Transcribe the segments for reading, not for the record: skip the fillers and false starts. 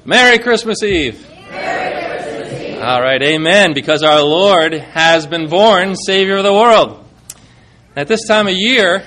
Merry Christmas Eve. Merry Christmas Eve. All right, amen, because our Lord has been born, Savior of the world. At this time of year,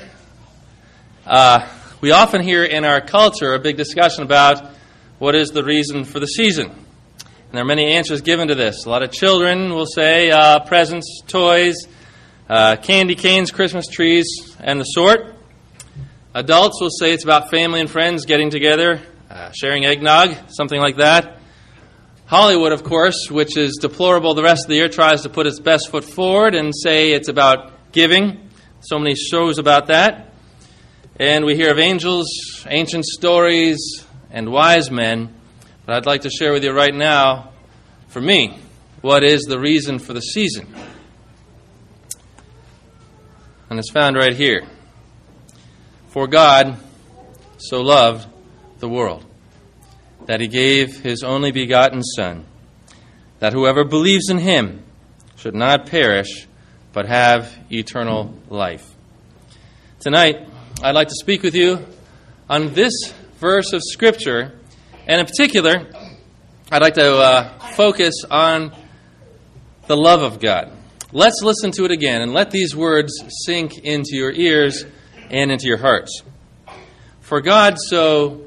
we often hear in our culture a big discussion about what is the reason for the season. And there are many answers given to this. A lot of children will say presents, toys, candy canes, Christmas trees, and the sort. Adults will say it's about family and friends getting together, sharing eggnog, something like that. Hollywood, of course, which is deplorable the rest of the year, tries to put its best foot forward and say it's about giving. So many shows about that. And we hear of angels, ancient stories, and wise men. But I'd like to share with you right now, for me, what is the reason for the season. And it's found right here. For God so loved the world, that he gave his only begotten Son, that whoever believes in him should not perish, but have eternal life. Tonight, I'd like to speak with you on this verse of Scripture, and in particular, I'd like to focus on the love of God. Let's listen to it again, and let these words sink into your ears and into your hearts. For God so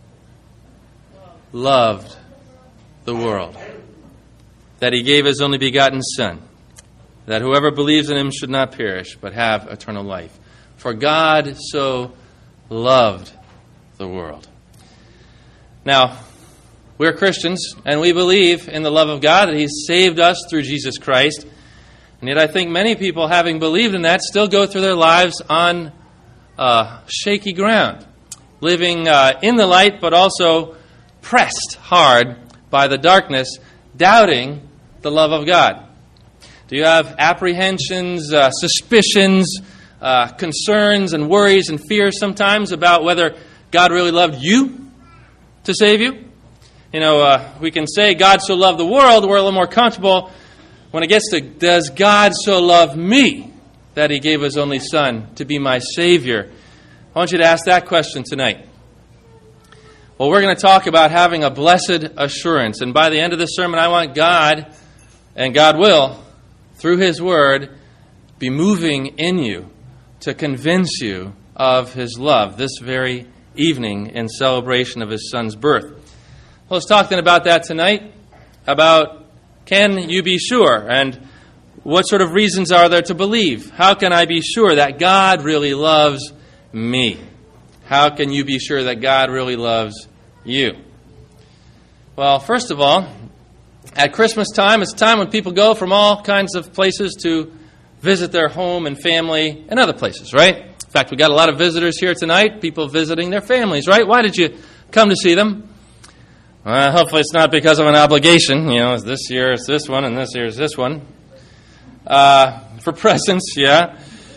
loved the world, that he gave his only begotten Son, that whoever believes in him should not perish, but have eternal life. For God so loved the world. Now, we're Christians, and we believe in the love of God, that he's saved us through Jesus Christ. And yet I think many people, having believed in that, still go through their lives on shaky ground, living in the light, but also pressed hard by the darkness, doubting the love of God. Do you have apprehensions, suspicions, concerns and worries and fears sometimes about whether God really loved you to save you? You know, we can say God so loved the world. We're a little more comfortable when it gets to, does God so love me that he gave his only Son to be my Savior? I want you to ask that question tonight. Well, we're going to talk about having a blessed assurance. And by the end of this sermon, I want God, and God will, through his word, be moving in you to convince you of his love this very evening in celebration of his Son's birth. Well, let's talk then about that tonight, about can you be sure, and what sort of reasons are there to believe? How can I be sure that God really loves me? How can you be sure that God really loves you? Well, first of all, at Christmas time, it's a time when people go from all kinds of places to visit their home and family and other places, right? In fact, we got a lot of visitors here tonight, people visiting their families, right? Why did you come to see them? Hopefully it's not because of an obligation. You know, this year it's this one and this year it's this one. For presents, yeah.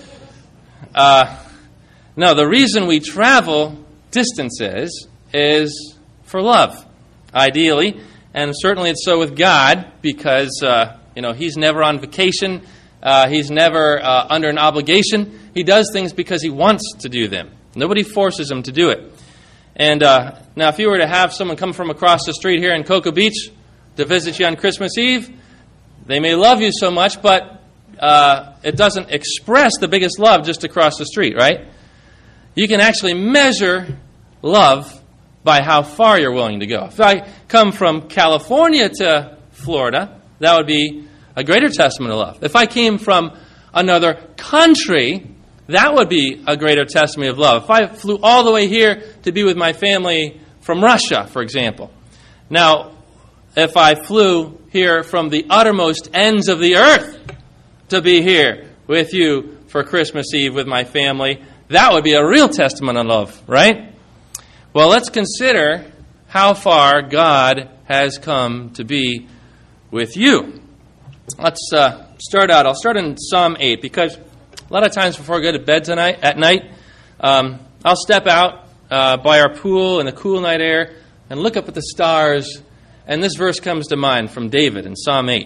No, the reason we travel distances is for love, ideally. And certainly it's so with God because, he's never on vacation. He's never under an obligation. He does things because he wants to do them. Nobody forces him to do it. And now if you were to have someone come from across the street here in Cocoa Beach to visit you on Christmas Eve, they may love you so much, but it doesn't express the biggest love just across the street, right? You can actually measure love by how far you're willing to go. If I come from California to Florida, that would be a greater testament of love. If I came from another country, that would be a greater testimony of love. If I flew all the way here to be with my family from Russia, for example. Now, if I flew here from the uttermost ends of the earth to be here with you for Christmas Eve with my family, that would be a real testament of love, right? Well, let's consider how far God has come to be with you. Let's start out. I'll start in Psalm 8 because a lot of times before I go to bed at night, I'll step out by our pool in the cool night air and look up at the stars, and this verse comes to mind from David in Psalm 8.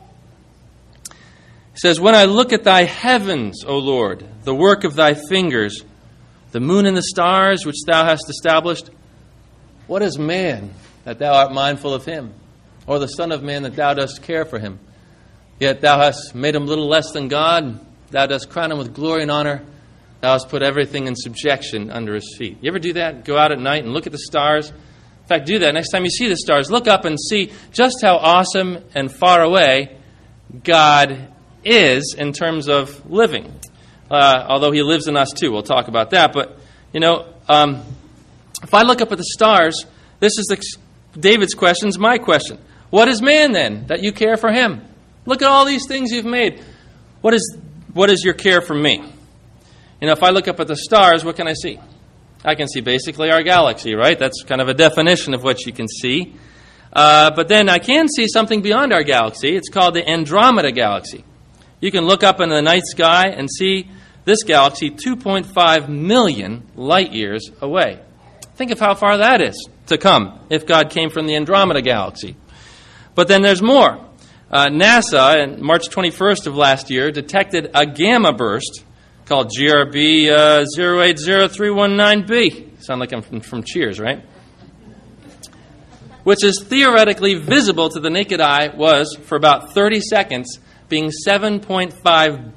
He says, "When I look at thy heavens, O Lord, the work of thy fingers, the moon and the stars which thou hast established, what is man that thou art mindful of him? Or the Son of Man, that thou dost care for him? Yet thou hast made him little less than God. Thou dost crown him with glory and honor. Thou hast put everything in subjection under his feet. You ever do that? Go out at night and look at the stars? In fact, do that. Next time you see the stars, look up and see just how awesome and far away God is in terms of living. Although he lives in us too. We'll talk about that. But, if I look up at the stars, this is David's question, is my question. What is man then, that you care for him? Look at all these things you've made. What is your care for me? If I look up at the stars, what can I see? I can see basically our galaxy, right? That's kind of a definition of what you can see. But then I can see something beyond our galaxy. It's called the Andromeda Galaxy. You can look up into the night sky and see this galaxy 2.5 million light years away. Think of how far that is to come if God came from the Andromeda Galaxy. But then there's more. NASA, on March 21st of last year, detected a gamma burst called GRB 080319b. Sound like I'm from Cheers, right? Which is theoretically visible to the naked eye, was, for about 30 seconds, being 7.5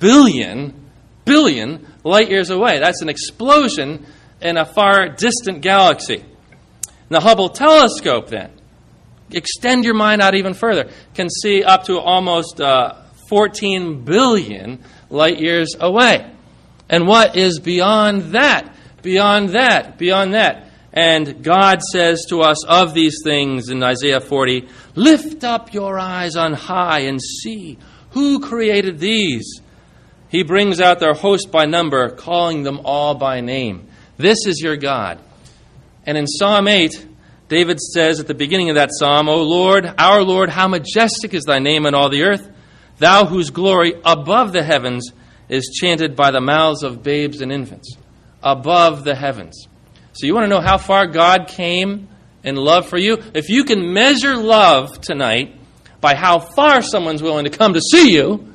billion light years away. That's an explosion in a far distant galaxy. The Hubble telescope, then, extend your mind out even further, can see up to almost 14 billion light years away. And what is beyond that? Beyond that, beyond that. And God says to us of these things in Isaiah 40, lift up your eyes on high and see who created these. He brings out their host by number, calling them all by name. This is your God. And in Psalm 8, David says at the beginning of that psalm, O Lord, our Lord, how majestic is thy name in all the earth, thou whose glory above the heavens is chanted by the mouths of babes and infants. Above the heavens. So you want to know how far God came in love for you? If you can measure love tonight by how far someone's willing to come to see you,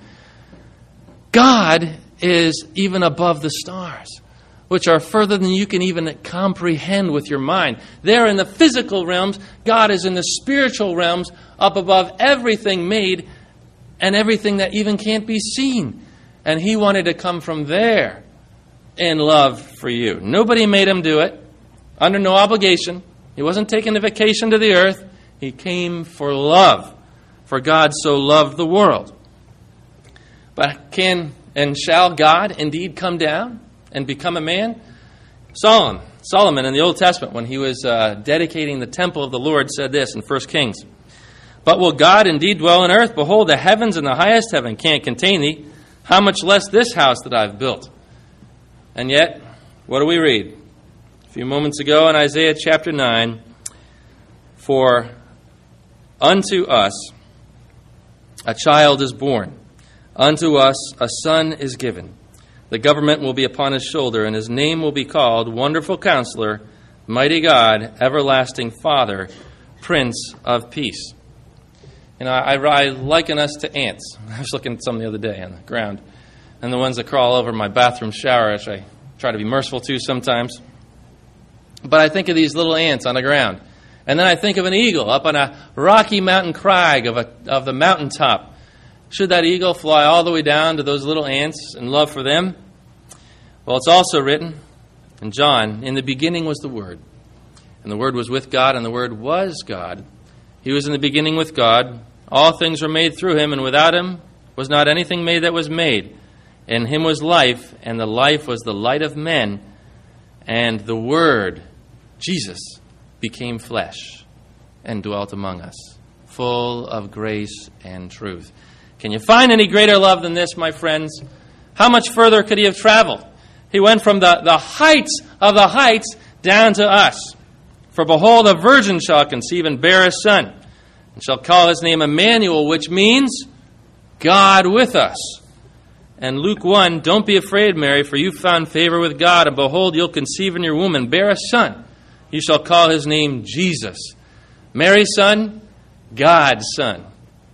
God is even above the stars, which are further than you can even comprehend with your mind. They're in the physical realms. God is in the spiritual realms, up above everything made and everything that even can't be seen. And he wanted to come from there in love for you. Nobody made him do it, under no obligation. He wasn't taking a vacation to the earth. He came for love, for God so loved the world. But can and shall God indeed come down and become a man? Solomon in the Old Testament, when he was dedicating the temple of the Lord, said this in 1 Kings. But will God indeed dwell on earth? Behold, the heavens and the highest heaven can't contain thee. How much less this house that I've built? And yet, what do we read? A few moments ago in Isaiah chapter 9, for unto us a child is born, unto us a son is given. The government will be upon his shoulder, and his name will be called Wonderful Counselor, Mighty God, Everlasting Father, Prince of Peace. I liken us to ants. I was looking at some the other day on the ground. And the ones that crawl over my bathroom shower, which I try to be merciful to sometimes. But I think of these little ants on the ground. And then I think of an eagle up on a rocky mountain crag of the mountaintop. Should that eagle fly all the way down to those little ants in love for them? Well, it's also written in John, in the beginning was the Word. And the Word was with God, and the Word was God. He was in the beginning with God. All things were made through him, and without him was not anything made that was made. In him was life, and the life was the light of men. And the Word, Jesus, became flesh and dwelt among us, full of grace and truth. Can you find any greater love than this, my friends? How much further could he have traveled? He went from the heights of the heights down to us. For behold, a virgin shall conceive and bear a son, and shall call his name Emmanuel, which means God with us. And Luke 1, don't be afraid, Mary, for you found favor with God, and behold, you'll conceive in your womb and bear a son. You shall call his name Jesus. Mary's son, God's son.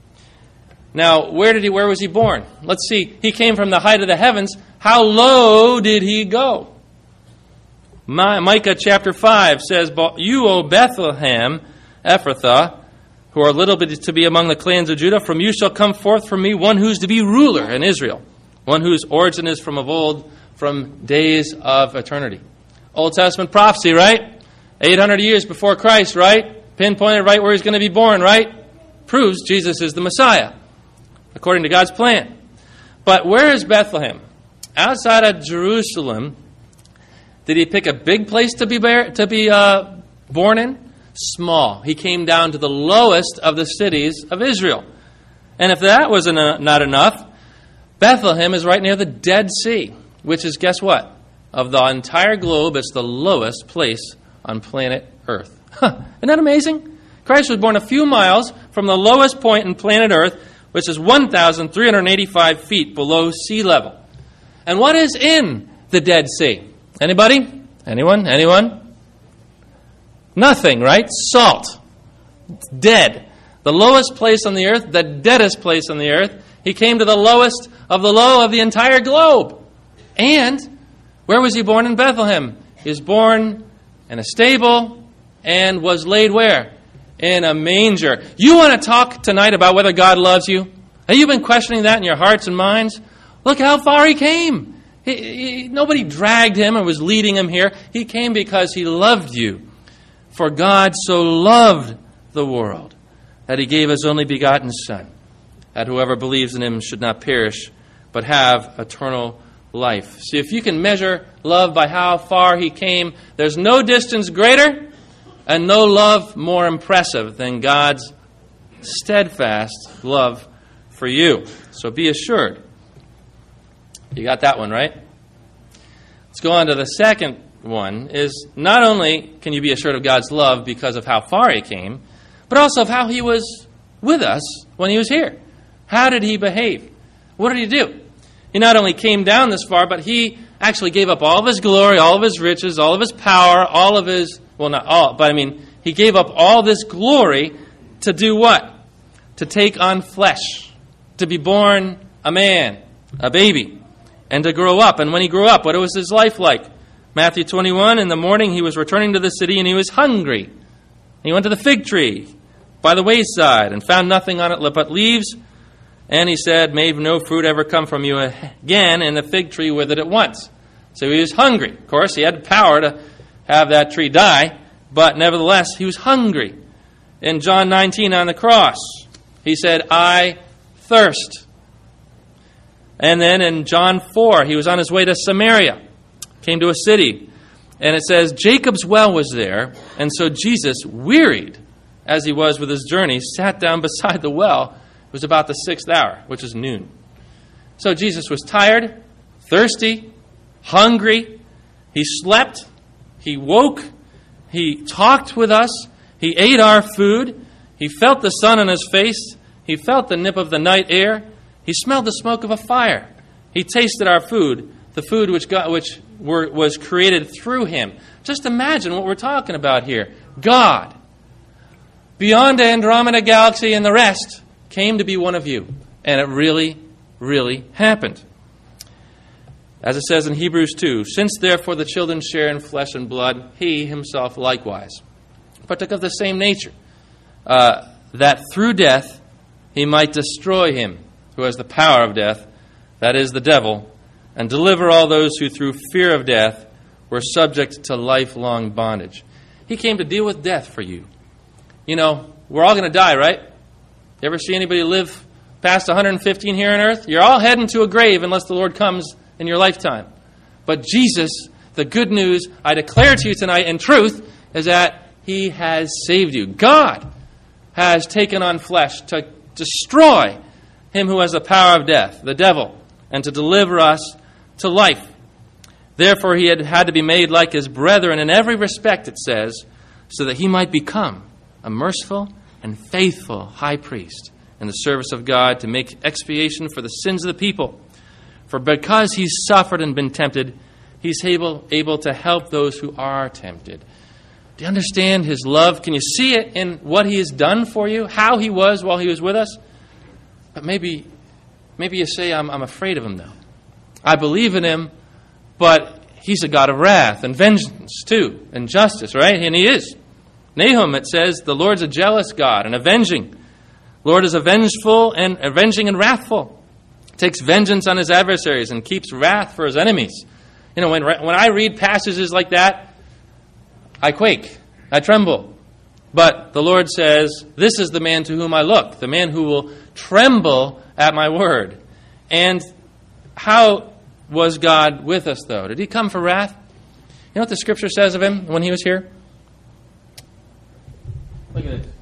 Now, where was he born? Let's see. He came from the height of the heavens. How low did he go? Micah chapter 5 says, You, O Bethlehem, Ephrathah, who are little bit to be among the clans of Judah, from you shall come forth from me one who is to be ruler in Israel, one whose origin is from of old, from days of eternity. Old Testament prophecy, right? 800 years before Christ, right? Pinpointed right where he's going to be born, right? Proves Jesus is the Messiah, according to God's plan. But where is Bethlehem? Outside of Jerusalem. Did he pick a big place to be born in? Small. He came down to the lowest of the cities of Israel. And if that was not enough, Bethlehem is right near the Dead Sea, which is, guess what? Of the entire globe, it's the lowest place on planet Earth. Isn't that amazing? Christ was born a few miles from the lowest point in planet Earth, which is 1,385 feet below sea level. And what is in the Dead Sea? Anybody? Anyone? Nothing, right? Salt. It's dead. The lowest place on the earth, the deadest place on the earth. He came to the lowest of the low of the entire globe. And where was he born? In Bethlehem. He was born in a stable and was laid where? In a manger. You want to talk tonight about whether God loves you? Have you been questioning that in your hearts and minds? Look how far he came. Nobody dragged him or was leading him here. He came because he loved you. For God so loved the world that he gave his only begotten Son, that whoever believes in him should not perish, but have eternal life. See, if you can measure love by how far he came, there's no distance greater and no love more impressive than God's steadfast love for you. So be assured. You got that one, right? Let's go on to the second one. Is not only can you be assured of God's love because of how far he came, but also of how he was with us when he was here. How did he behave? What did he do? He not only came down this far, but he actually gave up all of his glory, all of his riches, all of his power, all of his, well, not all, but I mean, he gave up all this glory to do what? To take on flesh, to be born a man, a baby, and to grow up. And when he grew up, what was his life like? Matthew 21, in the morning he was returning to the city and he was hungry. He went to the fig tree by the wayside and found nothing on it but leaves. And he said, may no fruit ever come from you again. And the fig tree withered at once. So he was hungry. Of course, he had power to have that tree die, but nevertheless, he was hungry. In John 19 on the cross, he said, I thirst. And then in John 4, he was on his way to Samaria, came to a city, and it says Jacob's well was there, and so Jesus, wearied as he was with his journey, sat down beside the well. It was about the 6th hour, which is noon. So Jesus was tired, thirsty, hungry. He slept, he woke, he talked with us, he ate our food, he felt the sun on his face, he felt the nip of the night air, he smelled the smoke of a fire. He tasted our food, the food which was created through him. Just imagine what we're talking about here. God, beyond the Andromeda Galaxy and the rest, came to be one of you. And it really, really happened. As it says in Hebrews 2, since therefore the children share in flesh and blood, he himself likewise partook of the same nature, that through death he might destroy him who has the power of death, that is the devil, and deliver all those who through fear of death were subject to lifelong bondage. He came to deal with death for you. You know, we're all going to die, right? You ever see anybody live past 115 here on earth? You're all heading to a grave unless the Lord comes in your lifetime. But Jesus, the good news I declare to you tonight in truth is that he has saved you. God has taken on flesh to destroy him who has the power of death, the devil, and to deliver us to life. Therefore, he had to be made like his brethren in every respect, it says, so that he might become a merciful and faithful high priest in the service of God to make expiation for the sins of the people. For because he's suffered and been tempted, he's able to help those who are tempted. Do you understand his love? Can you see it in what he has done for you? How he was while he was with us? But maybe you say, I'm afraid of him now. I believe in him, but he's a God of wrath and vengeance too, and justice, right? And he is. Nahum, it says, the Lord's a jealous God and avenging. Lord is avenging and wrathful. Takes vengeance on his adversaries and keeps wrath for his enemies. You know, when I read passages like that, I quake. I tremble. But the Lord says, this is the man to whom I look, the man who will tremble at my word. And how was God with us, though? Did he come for wrath? You know what the Scripture says of him when he was here? Look at it.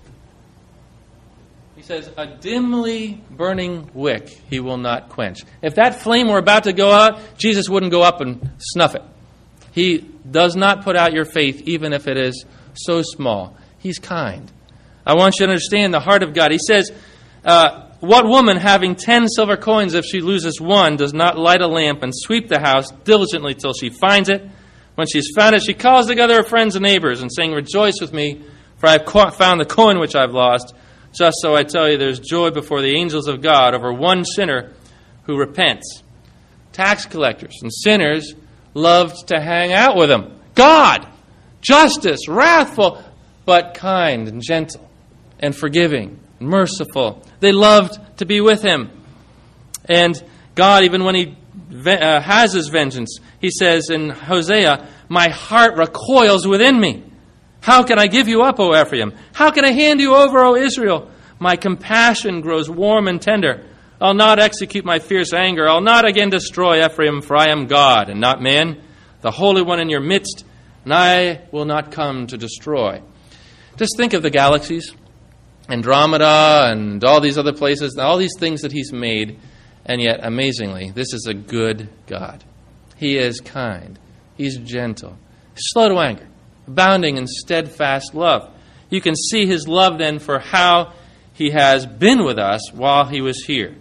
He says, a dimly burning wick he will not quench. If that flame were about to go out, Jesus wouldn't go up and snuff it. He does not put out your faith, even if it is so small. He's kind. I want you to understand the heart of God. He says, what woman having 10 silver coins, if she loses one, does not light a lamp and sweep the house diligently till she finds it? When she's found it, she calls together her friends and neighbors and saying, rejoice with me, for I have found the coin which I've lost. Just so I tell you, there's joy before the angels of God over one sinner who repents. Tax collectors and sinners loved to hang out with him. God, justice, wrathful, but kind and gentle and forgiving and merciful. They loved to be with him. And God, even when he has his vengeance, he says in Hosea, my heart recoils within me. How can I give you up, O Ephraim? How can I hand you over, O Israel? My compassion grows warm and tender. I'll not execute my fierce anger. I'll not again destroy Ephraim, for I am God and not man, the Holy One in your midst, and I will not come to destroy. Just think of the galaxies, Andromeda, and all these other places, all these things that he's made, and yet, amazingly, this is a good God. He is kind. He's gentle. Slow to anger. Abounding in steadfast love. You can see his love then for how he has been with us while he was here.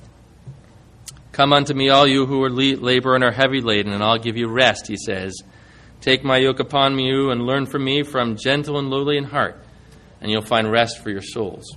Come unto me, all you who are labor and are heavy laden, and I'll give you rest, he says. Take my yoke upon you and learn from me, for I'm gentle and lowly in heart, and you'll find rest for your souls.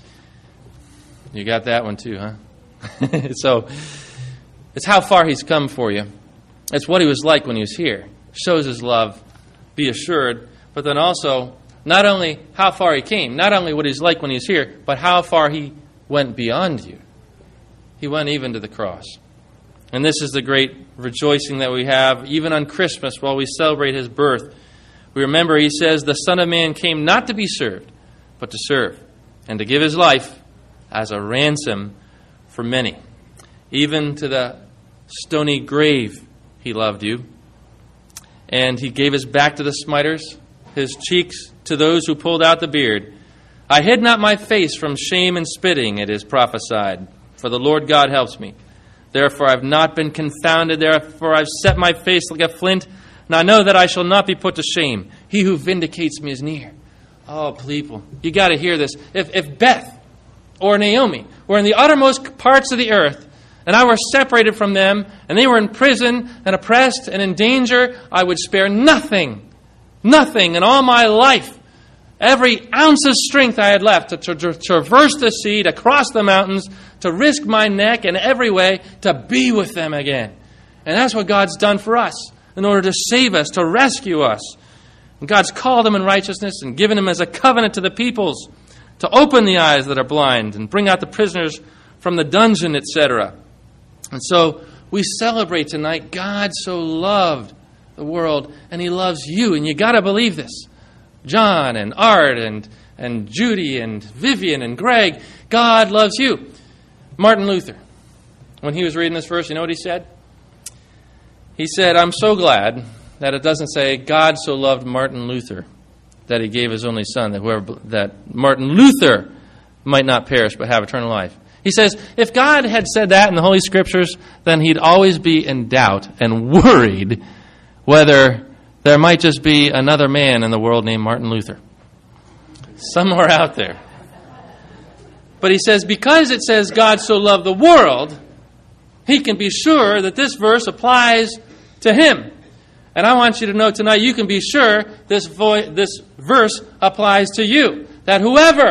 You got that one too, huh? So, it's how far he's come for you. It's what he was like when he was here. Shows his love. Be assured, but then also not only how far he came, not only what he's like when he's here, but how far he went beyond you. He went even to the cross. And this is the great rejoicing that we have, even on Christmas while we celebrate his birth. We remember he says, the Son of Man came not to be served, but to serve, and to give his life as a ransom for many. Even to the stony grave he loved you. And he gave his back to the smiters, his cheeks to those who pulled out the beard. I hid not my face from shame and spitting, it is prophesied. For the Lord God helps me. Therefore I have not been confounded. Therefore I have set my face like a flint. And I know that I shall not be put to shame. He who vindicates me is near. Oh, people, you got to hear this. If Beth or Naomi were in the uttermost parts of the earth, and I were separated from them, and they were in prison and oppressed and in danger, I would spare nothing in all my life, every ounce of strength I had left to traverse the sea, to cross the mountains, to risk my neck in every way, to be with them again. And that's what God's done for us in order to save us, to rescue us. And God's called him in righteousness and given him as a covenant to the peoples, to open the eyes that are blind and bring out the prisoners from the dungeon, etc. And so we celebrate tonight. God so loved the world, and he loves you, and you got to believe this. John and Art and Judy and Vivian and Greg, God loves you. Martin Luther, when he was reading this verse, you know what he said? He said, I'm so glad that it doesn't say God so loved Martin Luther that he gave his only son, that Martin Luther might not perish but have eternal life. He says, if God had said that in the Holy Scriptures, then he'd always be in doubt and worried whether there might just be another man in the world named Martin Luther. Somewhere out there. But he says, because it says God so loved the world, he can be sure that this verse applies to him. And I want you to know tonight, you can be sure this verse applies to you. That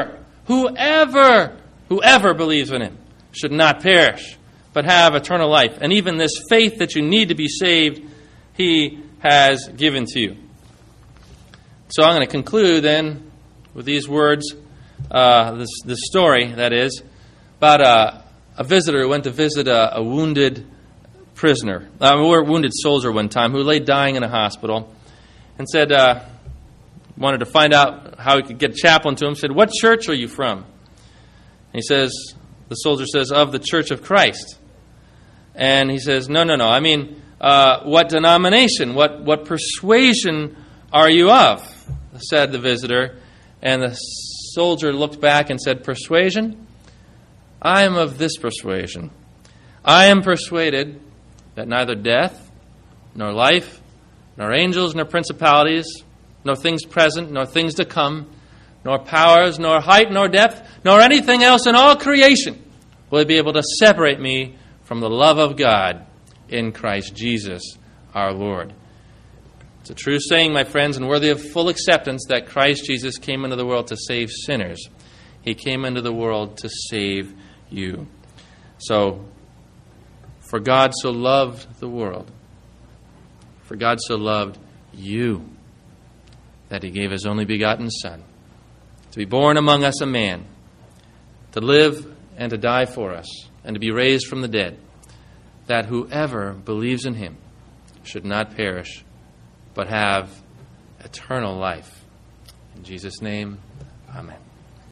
whoever believes in him should not perish, but have eternal life. And even this faith that you need to be saved, he has given to you. So I'm going to conclude then with these words, this story, that is, about a visitor who went to visit a wounded prisoner, or wounded soldier one time, who lay dying in a hospital, and said, wanted to find out how he could get a chaplain to him, said, "What church are you from?" And he says, the soldier says, "Of the Church of Christ." And he says, No, I mean, what denomination, what persuasion are you of?" said the visitor. And the soldier looked back and said, "Persuasion? I am of this persuasion. I am persuaded that neither death, nor life, nor angels, nor principalities, nor things present, nor things to come, nor powers, nor height, nor depth, nor anything else in all creation will be able to separate me from the love of God in Christ Jesus our Lord." It's a true saying, my friends, and worthy of full acceptance, that Christ Jesus came into the world to save sinners. He came into the world to save you. So, for God so loved the world, for God so loved you, that He gave His only begotten Son, to be born among us a man, to live and to die for us, and to be raised from the dead, that whoever believes in Him should not perish, but have eternal life. In Jesus' name, amen.